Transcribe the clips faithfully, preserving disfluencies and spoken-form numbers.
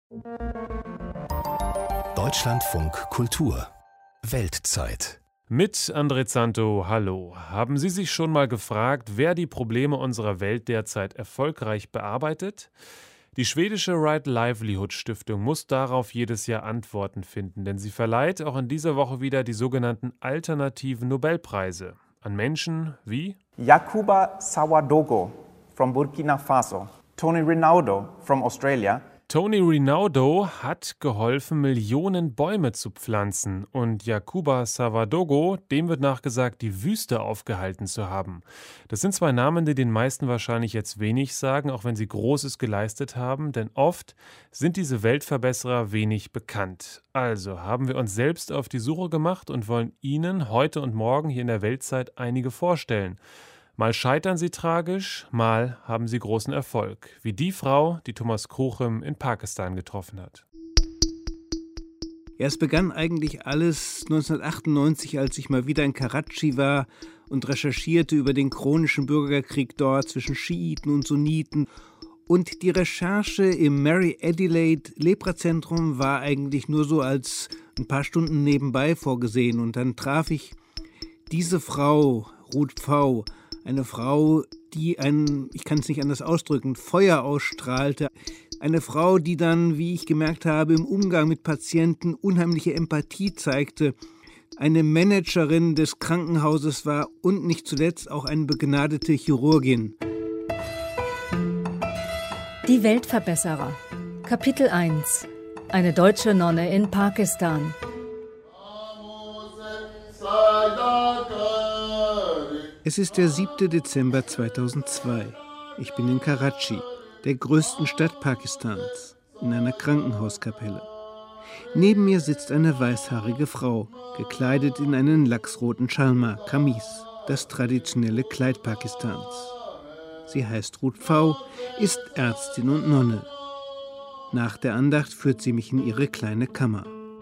Deutschlandfunk Kultur Weltzeit. Mit André Zanto, hallo. Haben Sie sich schon mal gefragt, wer die Probleme unserer Welt derzeit erfolgreich bearbeitet? Die schwedische Right Livelihood Stiftung muss darauf jedes Jahr Antworten finden, denn sie verleiht auch in dieser Woche wieder die sogenannten alternativen Nobelpreise an Menschen wie Yakuba Sawadogo from Burkina Faso, Tony Rinaudo from Australia. Tony Rinaudo hat geholfen, Millionen Bäume zu pflanzen, und Yakuba Sawadogo, dem wird nachgesagt, die Wüste aufgehalten zu haben. Das sind zwei Namen, die den meisten wahrscheinlich jetzt wenig sagen, auch wenn sie Großes geleistet haben, denn oft sind diese Weltverbesserer wenig bekannt. Also haben wir uns selbst auf die Suche gemacht und wollen Ihnen heute und morgen hier in der Weltzeit einige vorstellen. Mal scheitern sie tragisch, mal haben sie großen Erfolg, wie die Frau, die Thomas Krochem in Pakistan getroffen hat. Ja, es begann eigentlich alles neunzehnhundertachtundneunzig, als ich mal wieder in Karachi war und recherchierte über den chronischen Bürgerkrieg dort zwischen Schiiten und Sunniten. Und die Recherche im Mary Adelaide Leprazentrum war eigentlich nur so als ein paar Stunden nebenbei vorgesehen. Und dann traf ich diese Frau, Ruth Pfau, eine Frau, die ein, ich kann es nicht anders ausdrücken, Feuer ausstrahlte. Eine Frau, die dann, wie ich gemerkt habe, im Umgang mit Patienten unheimliche Empathie zeigte. Eine Managerin des Krankenhauses war und nicht zuletzt auch eine begnadete Chirurgin. Die Weltverbesserer. Kapitel eins. Eine deutsche Nonne in Pakistan. Es ist der siebte Dezember zweitausendzwei. Ich bin in Karachi, der größten Stadt Pakistans, in einer Krankenhauskapelle. Neben mir sitzt eine weißhaarige Frau, gekleidet in einen lachsroten Chalma, Kamis, das traditionelle Kleid Pakistans. Sie heißt Ruth Pfau, ist Ärztin und Nonne. Nach der Andacht führt sie mich in ihre kleine Kammer.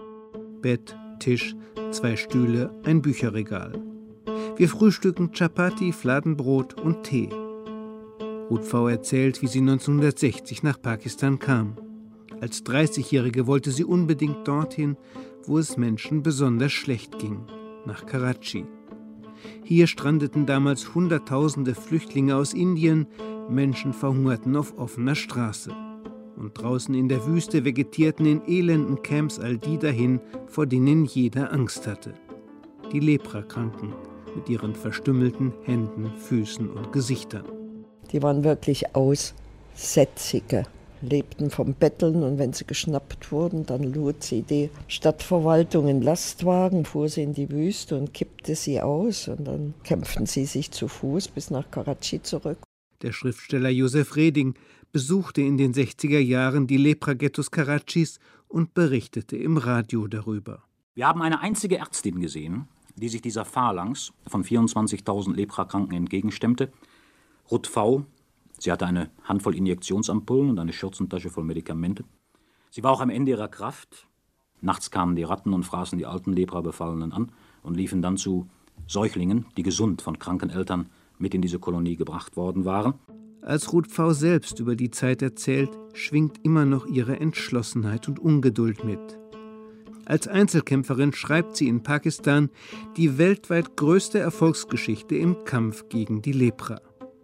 Bett, Tisch, zwei Stühle, ein Bücherregal. Wir frühstücken Chapati, Fladenbrot und Tee. Ruth Pfau erzählt, wie sie neunzehnhundertsechzig nach Pakistan kam. Als dreißigjährige wollte sie unbedingt dorthin, wo es Menschen besonders schlecht ging, nach Karachi. Hier strandeten damals Hunderttausende Flüchtlinge aus Indien, Menschen verhungerten auf offener Straße. Und draußen in der Wüste vegetierten in elenden Camps all die dahin, vor denen jeder Angst hatte. Die Leprakranken mit ihren verstümmelten Händen, Füßen und Gesichtern. Die waren wirklich Aussätzige, lebten vom Betteln, und wenn sie geschnappt wurden, dann lud sie die Stadtverwaltung in Lastwagen, fuhr sie in die Wüste und kippte sie aus, und dann kämpften sie sich zu Fuß bis nach Karachi zurück. Der Schriftsteller Josef Reding besuchte in den sechziger Jahren die Lepra-Ghettos Karachis und berichtete im Radio darüber. Wir haben eine einzige Ärztin gesehen, die sich dieser Phalanx von vierundzwanzigtausend Leprakranken entgegenstemmte. Ruth Pfau, sie hatte eine Handvoll Injektionsampullen und eine Schürzentasche voll Medikamente. Sie war auch am Ende ihrer Kraft. Nachts kamen die Ratten und fraßen die alten Lepra-Befallenen an und liefen dann zu Säuglingen, die gesund von kranken Eltern mit in diese Kolonie gebracht worden waren. Als Ruth Pfau selbst über die Zeit erzählt, schwingt immer noch ihre Entschlossenheit und Ungeduld mit. Als Einzelkämpferin schreibt sie in Pakistan die weltweit größte Erfolgsgeschichte im Kampf gegen die Lepra.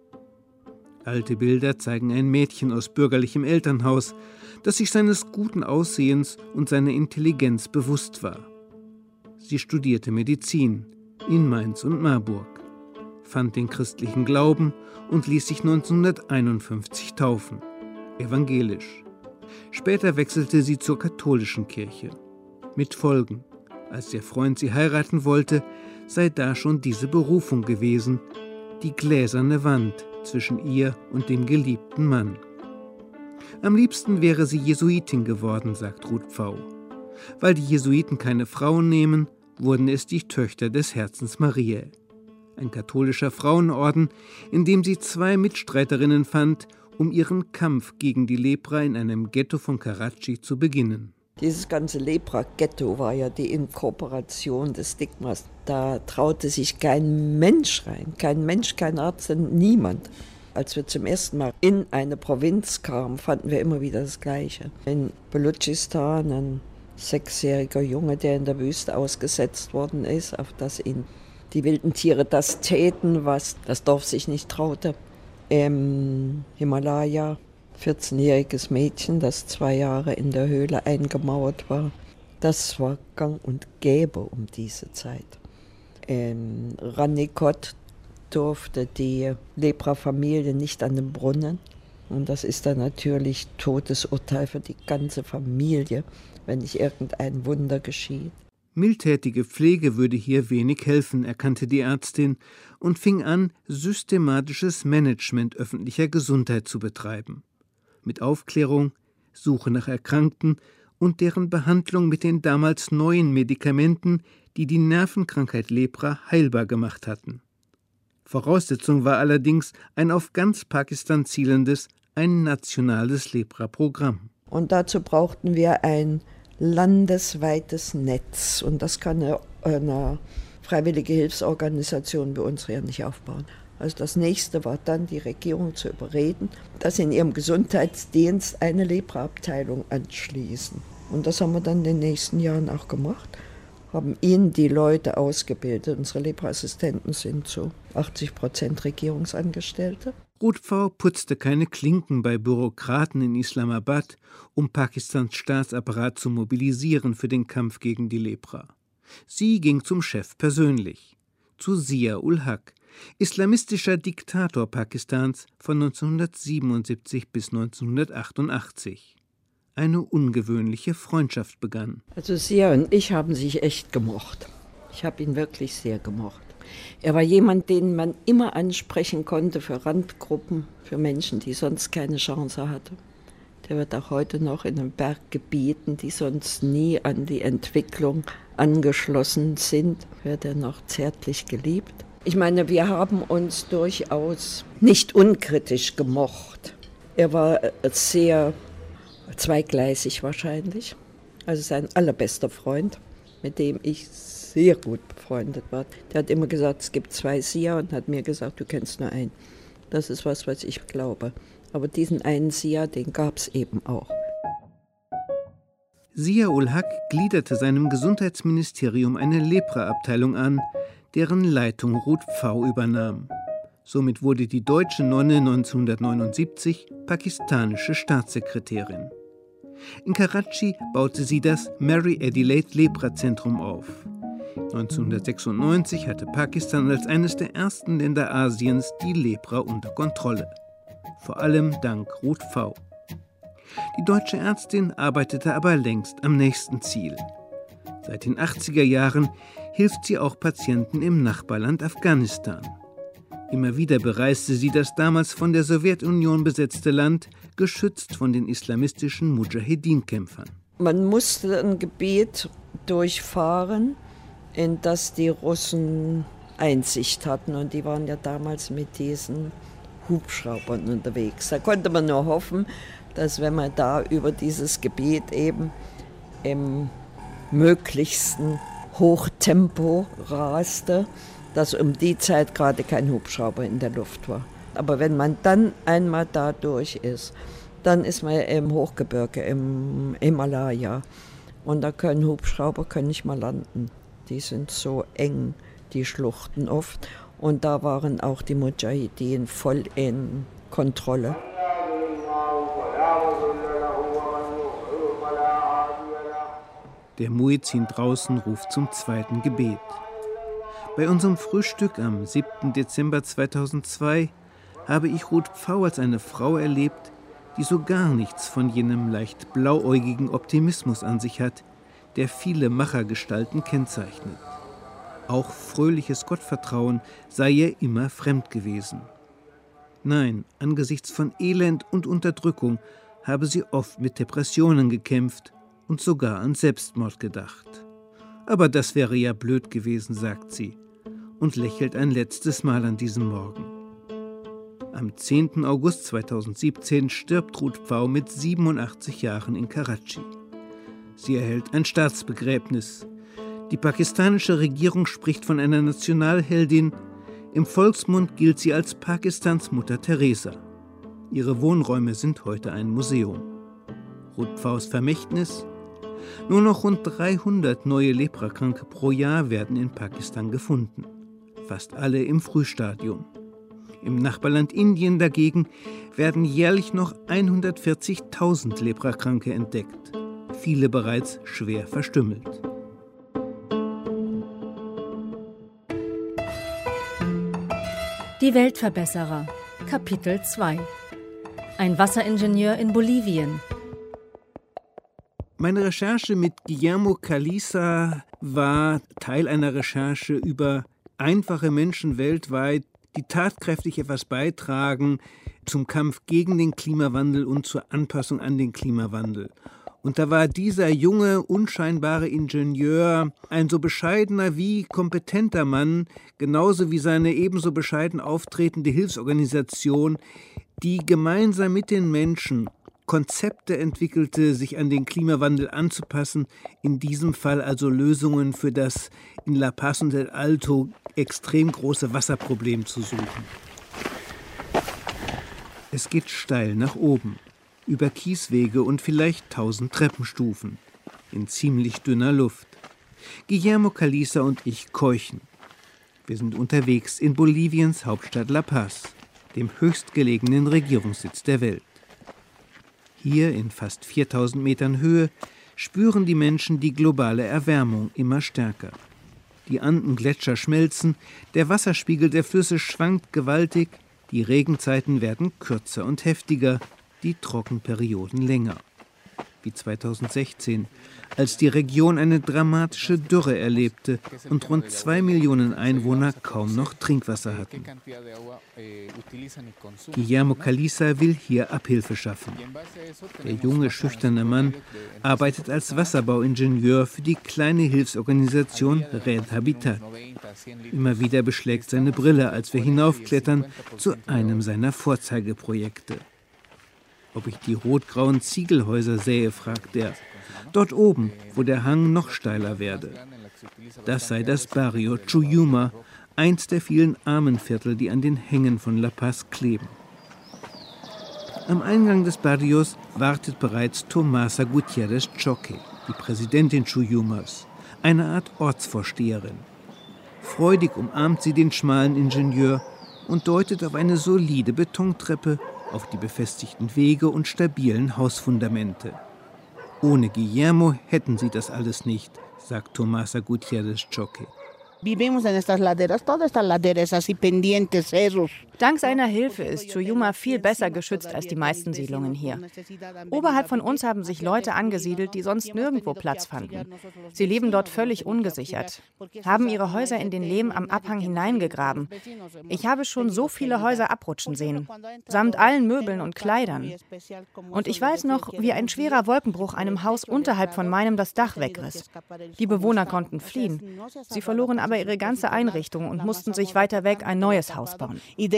Alte Bilder zeigen ein Mädchen aus bürgerlichem Elternhaus, das sich seines guten Aussehens und seiner Intelligenz bewusst war. Sie studierte Medizin in Mainz und Marburg, fand den christlichen Glauben und ließ sich neunzehnhunderteinundfünfzig taufen, evangelisch. Später wechselte sie zur katholischen Kirche. Mit Folgen. Als ihr Freund sie heiraten wollte, sei da schon diese Berufung gewesen, die gläserne Wand zwischen ihr und dem geliebten Mann. Am liebsten wäre sie Jesuitin geworden, sagt Ruth Pfau. Weil die Jesuiten keine Frauen nehmen, wurden es die Töchter des Herzens Mariä. Ein katholischer Frauenorden, in dem sie zwei Mitstreiterinnen fand, um ihren Kampf gegen die Lepra in einem Ghetto von Karachi zu beginnen. Dieses ganze Lepra-Ghetto war ja die Inkorporation des Stigmas. Da traute sich kein Mensch rein, kein Mensch, kein Arzt, niemand. Als wir zum ersten Mal in eine Provinz kamen, fanden wir immer wieder das Gleiche. In Belutschistan ein sechsjähriger Junge, der in der Wüste ausgesetzt worden ist, auf das ihn die wilden Tiere das täten, was das Dorf sich nicht traute. Im Himalaya vierzehnjähriges Mädchen, das zwei Jahre in der Höhle eingemauert war. Das war gang und gäbe um diese Zeit. In Ranikot durfte die Lepra-Familie nicht an den Brunnen. Und das ist dann natürlich Todesurteil für die ganze Familie, wenn nicht irgendein Wunder geschieht. Mildtätige Pflege würde hier wenig helfen, erkannte die Ärztin und fing an, systematisches Management öffentlicher Gesundheit zu betreiben. Mit Aufklärung, Suche nach Erkrankten und deren Behandlung mit den damals neuen Medikamenten, die die Nervenkrankheit Lepra heilbar gemacht hatten. Voraussetzung war allerdings ein auf ganz Pakistan zielendes, ein nationales Lepra-Programm. Und dazu brauchten wir ein landesweites Netz. Und das kann eine, eine freiwillige Hilfsorganisation wie unsere ja nicht aufbauen. Also das Nächste war dann, die Regierung zu überreden, dass sie in ihrem Gesundheitsdienst eine Lepra-Abteilung anschließen. Und das haben wir dann in den nächsten Jahren auch gemacht, haben ihnen die Leute ausgebildet. Unsere Lepra-Assistenten sind so achtzig Prozent Regierungsangestellte. Ruth Pfau putzte keine Klinken bei Bürokraten in Islamabad, um Pakistans Staatsapparat zu mobilisieren für den Kampf gegen die Lepra. Sie ging zum Chef persönlich, zu Zia-ul-Haq, islamistischer Diktator Pakistans von neunzehnhundertsiebenundsiebzig bis neunzehnhundertachtundachtzig. Eine ungewöhnliche Freundschaft begann. Also Zia und ich haben sich echt gemocht. Ich habe ihn wirklich sehr gemocht. Er war jemand, den man immer ansprechen konnte für Randgruppen, für Menschen, die sonst keine Chance hatten. Der wird auch heute noch in den Berggebieten, die sonst nie an die Entwicklung angeschlossen sind, wird er noch zärtlich geliebt. Ich meine, wir haben uns durchaus nicht unkritisch gemocht. Er war sehr zweigleisig wahrscheinlich, also sein allerbester Freund, mit dem ich sehr gut befreundet war. Der hat immer gesagt, es gibt zwei Zia und hat mir gesagt, du kennst nur einen. Das ist was, was ich glaube. Aber diesen einen Zia, den gab es eben auch. Zia-ul-Haq gliederte seinem Gesundheitsministerium eine Lepra-Abteilung an, deren Leitung Ruth Pfau übernahm. Somit wurde die deutsche Nonne neunzehnhundertneunundsiebzig pakistanische Staatssekretärin. In Karachi baute sie das Mary Adelaide Lepra-Zentrum auf. neunzehnhundertsechsundneunzig hatte Pakistan als eines der ersten Länder Asiens die Lepra unter Kontrolle. Vor allem dank Ruth Pfau. Die deutsche Ärztin arbeitete aber längst am nächsten Ziel. Seit den achtziger Jahren hilft sie auch Patienten im Nachbarland Afghanistan. Immer wieder bereiste sie das damals von der Sowjetunion besetzte Land, geschützt von den islamistischen Mudschahedin-Kämpfern. Man musste ein Gebiet durchfahren, in das die Russen Einsicht hatten. Und die waren ja damals mit diesen Hubschraubern unterwegs. Da konnte man nur hoffen, dass wenn man da über dieses Gebiet eben im möglichsten Hochtempo raste, dass um die Zeit gerade kein Hubschrauber in der Luft war. Aber wenn man dann einmal da durch ist, dann ist man im Hochgebirge, im Himalaya. Und da können Hubschrauber können nicht mal landen. Die sind so eng, die Schluchten oft. Und da waren auch die Mudschahidin voll in Kontrolle. Der Muezzin draußen ruft zum zweiten Gebet. Bei unserem Frühstück am siebten Dezember zweitausendzwei habe ich Ruth Pfau als eine Frau erlebt, die so gar nichts von jenem leicht blauäugigen Optimismus an sich hat, der viele Machergestalten kennzeichnet. Auch fröhliches Gottvertrauen sei ihr immer fremd gewesen. Nein, angesichts von Elend und Unterdrückung habe sie oft mit Depressionen gekämpft und sogar an Selbstmord gedacht. Aber das wäre ja blöd gewesen, sagt sie und lächelt ein letztes Mal an diesem Morgen. Am zehnten August zweitausendsiebzehn stirbt Ruth Pfau mit siebenundachtzig Jahren in Karachi. Sie erhält ein Staatsbegräbnis. Die pakistanische Regierung spricht von einer Nationalheldin. Im Volksmund gilt sie als Pakistans Mutter Teresa. Ihre Wohnräume sind heute ein Museum. Ruth Pfaus Vermächtnis: Nur noch rund dreihundert neue Leprakranke pro Jahr werden in Pakistan gefunden. Fast alle im Frühstadium. Im Nachbarland Indien dagegen werden jährlich noch hundertvierzigtausend Leprakranke entdeckt. Viele bereits schwer verstümmelt. Die Weltverbesserer, Kapitel zwei. Ein Wasseringenieur in Bolivien. Meine Recherche mit Guillermo Caliza war Teil einer Recherche über einfache Menschen weltweit, die tatkräftig etwas beitragen zum Kampf gegen den Klimawandel und zur Anpassung an den Klimawandel. Und da war dieser junge, unscheinbare Ingenieur ein so bescheidener wie kompetenter Mann, genauso wie seine ebenso bescheiden auftretende Hilfsorganisation, die gemeinsam mit den Menschen Konzepte entwickelte, sich an den Klimawandel anzupassen, in diesem Fall also Lösungen für das in La Paz und El Alto extrem große Wasserproblem zu suchen. Es geht steil nach oben, über Kieswege und vielleicht tausend Treppenstufen, in ziemlich dünner Luft. Guillermo Caliza und ich keuchen. Wir sind unterwegs in Boliviens Hauptstadt La Paz, dem höchstgelegenen Regierungssitz der Welt. Hier in fast viertausend Metern Höhe spüren die Menschen die globale Erwärmung immer stärker. Die Andengletscher schmelzen, der Wasserspiegel der Flüsse schwankt gewaltig, die Regenzeiten werden kürzer und heftiger, die Trockenperioden länger. Wie zweitausendsechzehn, als die Region eine dramatische Dürre erlebte und rund zwei Millionen Einwohner kaum noch Trinkwasser hatten. Guillermo Caliza will hier Abhilfe schaffen. Der junge, schüchterne Mann arbeitet als Wasserbauingenieur für die kleine Hilfsorganisation Red Habitat. Immer wieder beschlägt seine Brille, als wir hinaufklettern zu einem seiner Vorzeigeprojekte. Ob ich die rot-grauen Ziegelhäuser sähe, fragt er. Dort oben, wo der Hang noch steiler werde. Das sei das Barrio Chuyuma, eins der vielen Armenviertel, die an den Hängen von La Paz kleben. Am Eingang des Barrios wartet bereits Tomasa Gutierrez Choque, die Präsidentin Chuyumas, eine Art Ortsvorsteherin. Freudig umarmt sie den schmalen Ingenieur und deutet auf eine solide Betontreppe, auf die befestigten Wege und stabilen Hausfundamente. Ohne Guillermo hätten sie das alles nicht, sagt Tomasa Gutierrez Choque. Dank seiner Hilfe ist Chuyuma viel besser geschützt als die meisten Siedlungen hier. Oberhalb von uns haben sich Leute angesiedelt, die sonst nirgendwo Platz fanden. Sie leben dort völlig ungesichert, haben ihre Häuser in den Lehm am Abhang hineingegraben. Ich habe schon so viele Häuser abrutschen sehen, samt allen Möbeln und Kleidern. Und ich weiß noch, wie ein schwerer Wolkenbruch einem Haus unterhalb von meinem das Dach wegriss. Die Bewohner konnten fliehen. Sie verloren aber ihre ganze Einrichtung und mussten sich weiter weg ein neues Haus bauen.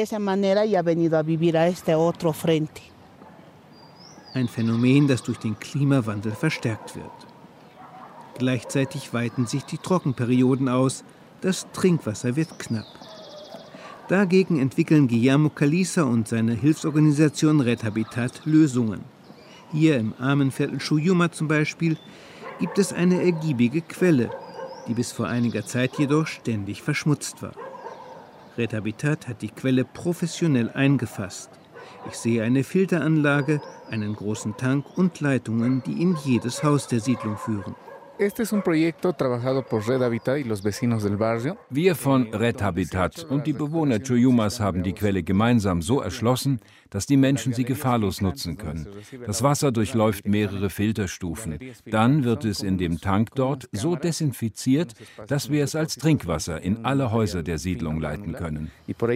Ein Phänomen, das durch den Klimawandel verstärkt wird. Gleichzeitig weiten sich die Trockenperioden aus, das Trinkwasser wird knapp. Dagegen entwickeln Guillermo Caliza und seine Hilfsorganisation Red Habitat Lösungen. Hier im Armenviertel Chuyuma zum Beispiel gibt es eine ergiebige Quelle, die bis vor einiger Zeit jedoch ständig verschmutzt war. Red Habitat hat die Quelle professionell eingefasst. Ich sehe eine Filteranlage, einen großen Tank und Leitungen, die in jedes Haus der Siedlung führen. Wir von Red Habitat und die Bewohner Chuyumas haben die Quelle gemeinsam so erschlossen, dass die Menschen sie gefahrlos nutzen können. Das Wasser durchläuft mehrere Filterstufen. Dann wird es in dem Tank dort so desinfiziert, dass wir es als Trinkwasser in alle Häuser der Siedlung leiten können.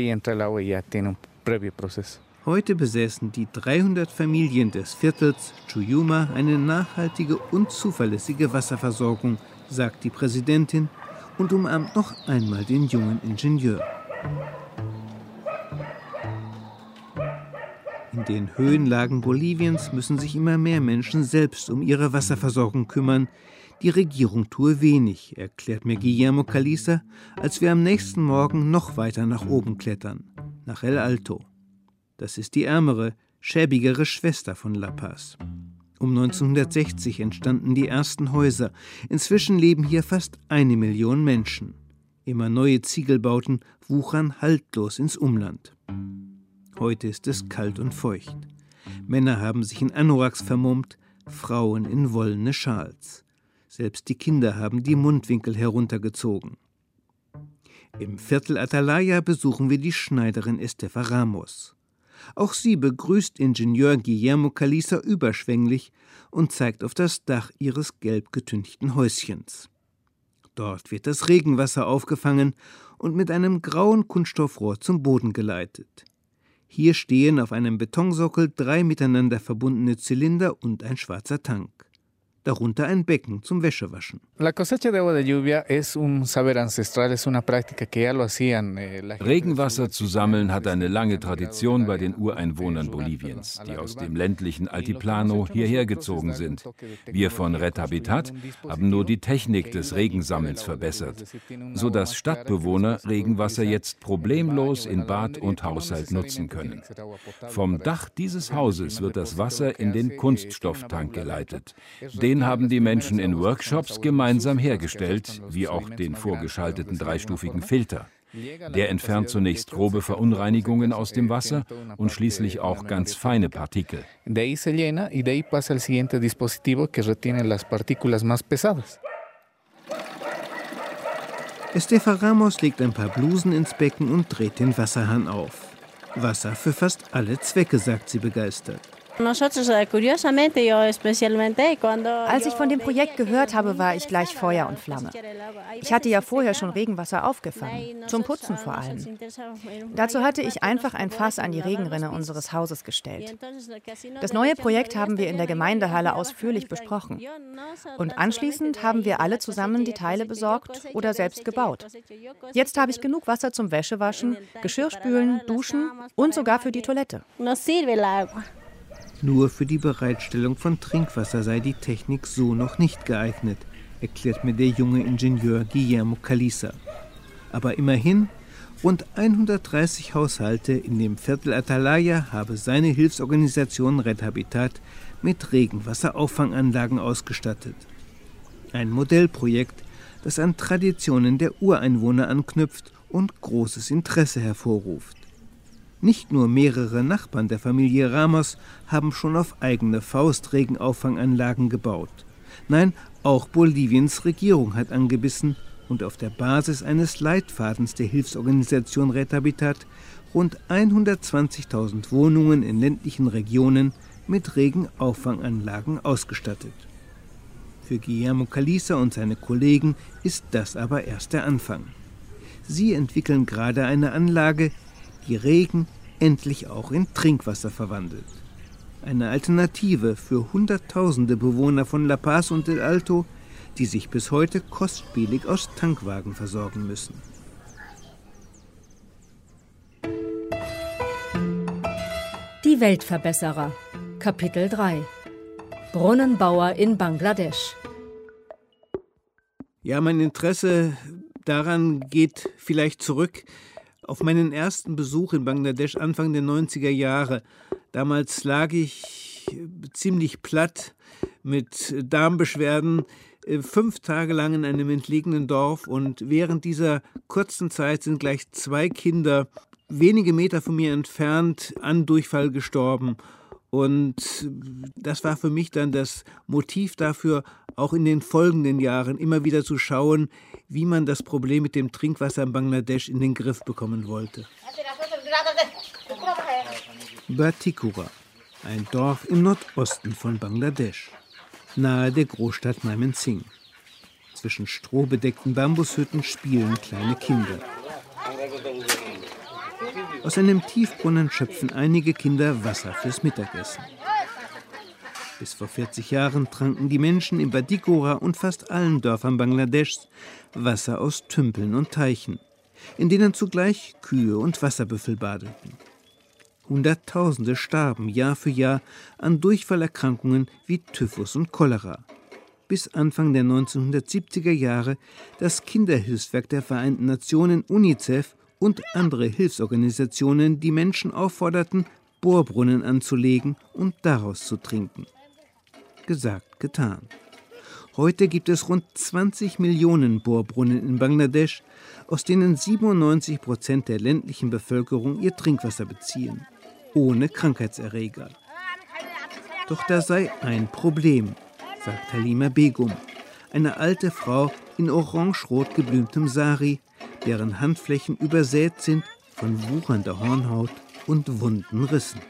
Heute besäßen die dreihundert Familien des Viertels Chuyuma eine nachhaltige und zuverlässige Wasserversorgung, sagt die Präsidentin und umarmt noch einmal den jungen Ingenieur. In den Höhenlagen Boliviens müssen sich immer mehr Menschen selbst um ihre Wasserversorgung kümmern. Die Regierung tue wenig, erklärt mir Guillermo Caliza, als wir am nächsten Morgen noch weiter nach oben klettern, nach El Alto. Das ist die ärmere, schäbigere Schwester von La Paz. Um neunzehnhundertsechzig entstanden die ersten Häuser. Inzwischen leben hier fast eine Million Menschen. Immer neue Ziegelbauten wuchern haltlos ins Umland. Heute ist es kalt und feucht. Männer haben sich in Anoraks vermummt, Frauen in wollene Schals. Selbst die Kinder haben die Mundwinkel heruntergezogen. Im Viertel Atalaya besuchen wir die Schneiderin Estefa Ramos. Auch sie begrüßt Ingenieur Guillermo Caliza überschwänglich und zeigt auf das Dach ihres gelb getünchten Häuschens. Dort wird das Regenwasser aufgefangen und mit einem grauen Kunststoffrohr zum Boden geleitet. Hier stehen auf einem Betonsockel drei miteinander verbundene Zylinder und ein schwarzer Tank. Darunter ein Becken zum Wäschewaschen. Regenwasser zu sammeln hat eine lange Tradition bei den Ureinwohnern Boliviens, die aus dem ländlichen Altiplano hierher gezogen sind. Wir von Red Habitat haben nur die Technik des Regensammelns verbessert, sodass Stadtbewohner Regenwasser jetzt problemlos in Bad und Haushalt nutzen können. Vom Dach dieses Hauses wird das Wasser in den Kunststofftank geleitet. Den haben die Menschen in Workshops gemeinsam hergestellt, wie auch den vorgeschalteten dreistufigen Filter. Der entfernt zunächst grobe Verunreinigungen aus dem Wasser und schließlich auch ganz feine Partikel. Estefa Ramos legt ein paar Blusen ins Becken und dreht den Wasserhahn auf. Wasser für fast alle Zwecke, sagt sie begeistert. Als ich von dem Projekt gehört habe, war ich gleich Feuer und Flamme. Ich hatte ja vorher schon Regenwasser aufgefangen, zum Putzen vor allem. Dazu hatte ich einfach ein Fass an die Regenrinne unseres Hauses gestellt. Das neue Projekt haben wir in der Gemeindehalle ausführlich besprochen. Und anschließend haben wir alle zusammen die Teile besorgt oder selbst gebaut. Jetzt habe ich genug Wasser zum Wäschewaschen, Geschirrspülen, Duschen und sogar für die Toilette. Nur für die Bereitstellung von Trinkwasser sei die Technik so noch nicht geeignet, erklärt mir der junge Ingenieur Guillermo Caliza. Aber immerhin, rund hundertdreißig Haushalte in dem Viertel Atalaya habe seine Hilfsorganisation Red Habitat mit Regenwasserauffanganlagen ausgestattet. Ein Modellprojekt, das an Traditionen der Ureinwohner anknüpft und großes Interesse hervorruft. Nicht nur mehrere Nachbarn der Familie Ramos haben schon auf eigene Faust Regenauffanganlagen gebaut. Nein, auch Boliviens Regierung hat angebissen und auf der Basis eines Leitfadens der Hilfsorganisation Red Habitat rund hundertzwanzigtausend Wohnungen in ländlichen Regionen mit Regenauffanganlagen ausgestattet. Für Guillermo Caliza und seine Kollegen ist das aber erst der Anfang. Sie entwickeln gerade eine Anlage, die Regen endlich auch in Trinkwasser verwandelt. Eine Alternative für Hunderttausende Bewohner von La Paz und El Alto, die sich bis heute kostspielig aus Tankwagen versorgen müssen. Die Weltverbesserer. Kapitel drei. Brunnenbauer in Bangladesch. Ja, mein Interesse daran geht vielleicht zurück auf meinen ersten Besuch in Bangladesch Anfang der neunziger Jahre. Damals lag ich ziemlich platt mit Darmbeschwerden, fünf Tage lang in einem entlegenen Dorf, und während dieser kurzen Zeit sind gleich zwei Kinder wenige Meter von mir entfernt an Durchfall gestorben. Und das war für mich dann das Motiv dafür, auch in den folgenden Jahren immer wieder zu schauen, wie man das Problem mit dem Trinkwasser in Bangladesch in den Griff bekommen wollte. Batikura, ein Dorf im Nordosten von Bangladesch, nahe der Großstadt Mymensingh. Zwischen strohbedeckten Bambushütten spielen kleine Kinder. Aus einem Tiefbrunnen schöpfen einige Kinder Wasser fürs Mittagessen. Bis vor vierzig Jahren tranken die Menschen in Batikura und fast allen Dörfern Bangladeschs Wasser aus Tümpeln und Teichen, in denen zugleich Kühe und Wasserbüffel badeten. Hunderttausende starben Jahr für Jahr an Durchfallerkrankungen wie Typhus und Cholera. Bis Anfang der neunzehnhundertsiebziger Jahre das Kinderhilfswerk der Vereinten Nationen UNICEF und andere Hilfsorganisationen die Menschen aufforderten, Bohrbrunnen anzulegen und daraus zu trinken. Gesagt, getan. Heute gibt es rund zwanzig Millionen Bohrbrunnen in Bangladesch, aus denen siebenundneunzig Prozent der ländlichen Bevölkerung ihr Trinkwasser beziehen, ohne Krankheitserreger. Doch da sei ein Problem, sagt Halima Begum, eine alte Frau in orange-rot geblümtem Sari, deren Handflächen übersät sind von wuchernder Hornhaut und wunden Rissen.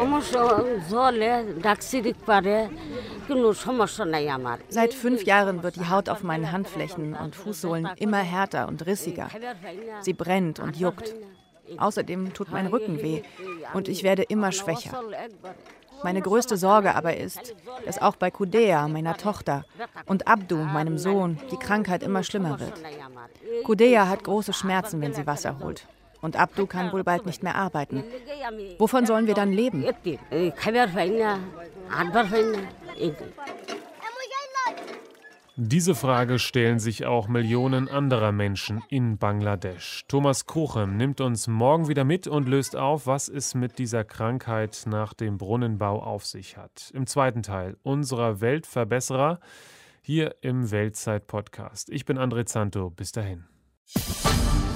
Seit fünf Jahren wird die Haut auf meinen Handflächen und Fußsohlen immer härter und rissiger. Sie brennt und juckt. Außerdem tut mein Rücken weh und ich werde immer schwächer. Meine größte Sorge aber ist, dass auch bei Kudea, meiner Tochter, und Abdu, meinem Sohn, die Krankheit immer schlimmer wird. Kudea hat große Schmerzen, wenn sie Wasser holt. Und Abdu kann wohl bald nicht mehr arbeiten. Wovon sollen wir dann leben? Diese Frage stellen sich auch Millionen anderer Menschen in Bangladesch. Thomas Krochem nimmt uns morgen wieder mit und löst auf, was es mit dieser Krankheit nach dem Brunnenbau auf sich hat. Im zweiten Teil unserer Weltverbesserer hier im Weltzeit-Podcast. Ich bin André Zanto. Bis dahin.